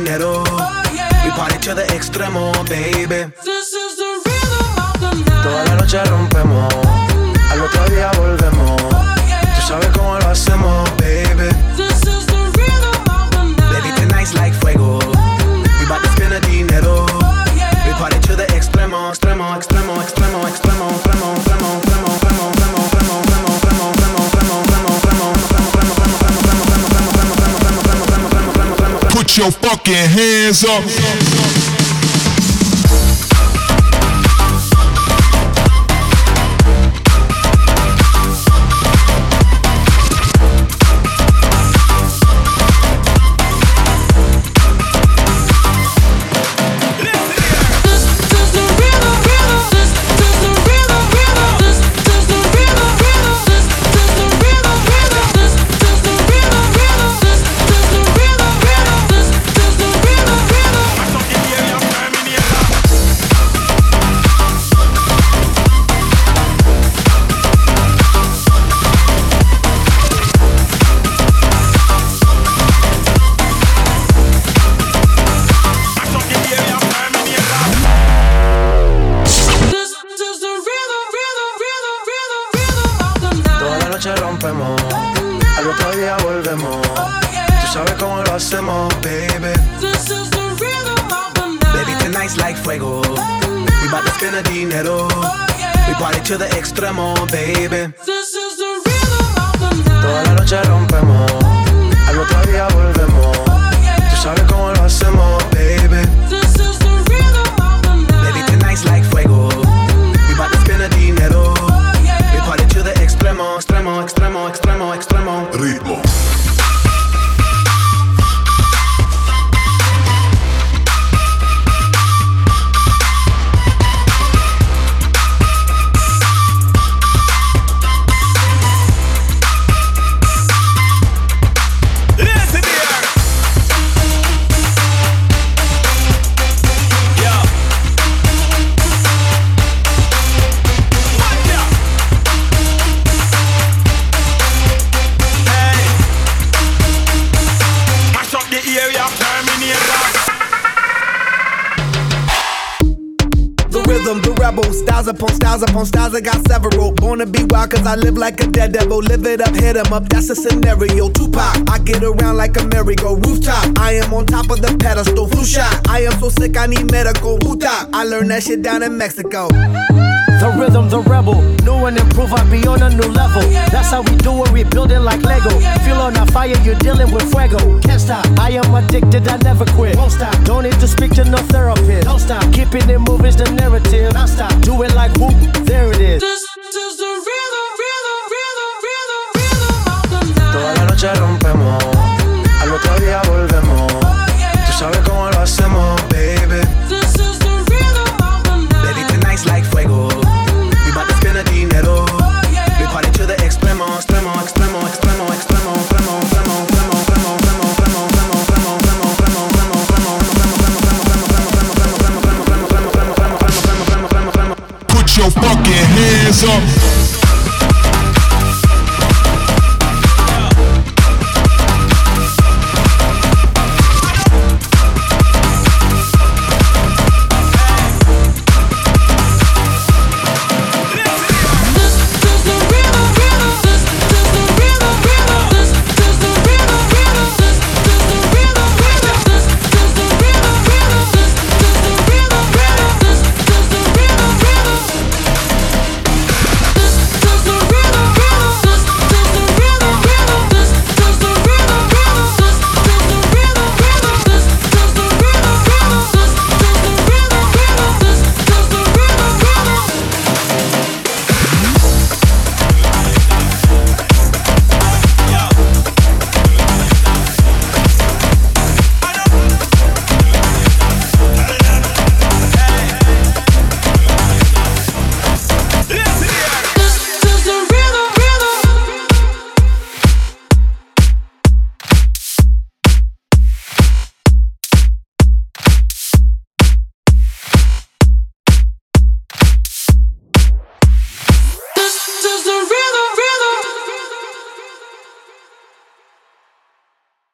dinero. We party to the extremo, baby. This is the rhythm of the night. Toda la noche rompemos, al otro día volvemos. Tú sabes cómo lo hacemos, baby. This is the rhythm of the night. Baby, tonight's like fuego. We bout to spend the dinero. We party to the extremo, extremo, extremo, extremo, extremo, extremo, extremo, extremo, extremo, extremo, extremo, extremo, extremo, extremo. Put your fucking hands up. Al otro día volvemos. Tú sabes cómo lo hacemos, baby. This is the rhythm of the night. Baby, tonight's like fuego. We bout to spend the dinero. We party to the extremo, baby. This is the rhythm of the night. Toda la noche rompemos. Al otro día volvemos. Tú sabes cómo lo hacemos, baby. This is the rhythm of the night. Baby, tonight's like fuego. We bout to spend the dinero. We party to the extremo, extremo, extremo, extremo, extremo. Ritmo. The rebel, styles upon styles upon styles, I got several. Born to be wild cause I live like a dead devil. Live it up, hit 'em up, that's a scenario. Tupac, I get around like a merry-go rooftop. I am on top of the pedestal, flu shot. I am so sick, I need medical. Who-top, I learned that shit down in Mexico. The rhythm, the rebel, new and improve, I be on a new level. That's how we do it, we build it like Lego. Feel on a fire, you're dealing with fuego. Can't stop, I am addicted, I never quit. Won't stop, don't need to speak to no therapist. Don't stop, keeping it moving's the narrative. Don't stop, do it like whoop, there it is. This is the rhythm, rhythm, rhythm, rhythm, rhythm of the night. Toda la noche rompemos, al otro día volvemos. Tú sabes cómo lo hacemos, baby. This is the rhythm of the night. Baby, tonight's like fuego. We bout to spend the dinero. We party to the extremo, extremo, extremo, extremo, extremo, extremo, extremo, extremo, extremo, extremo, extremo, extremo, extremo, extremo, extremo, extremo, extremo. Put your fucking hands up.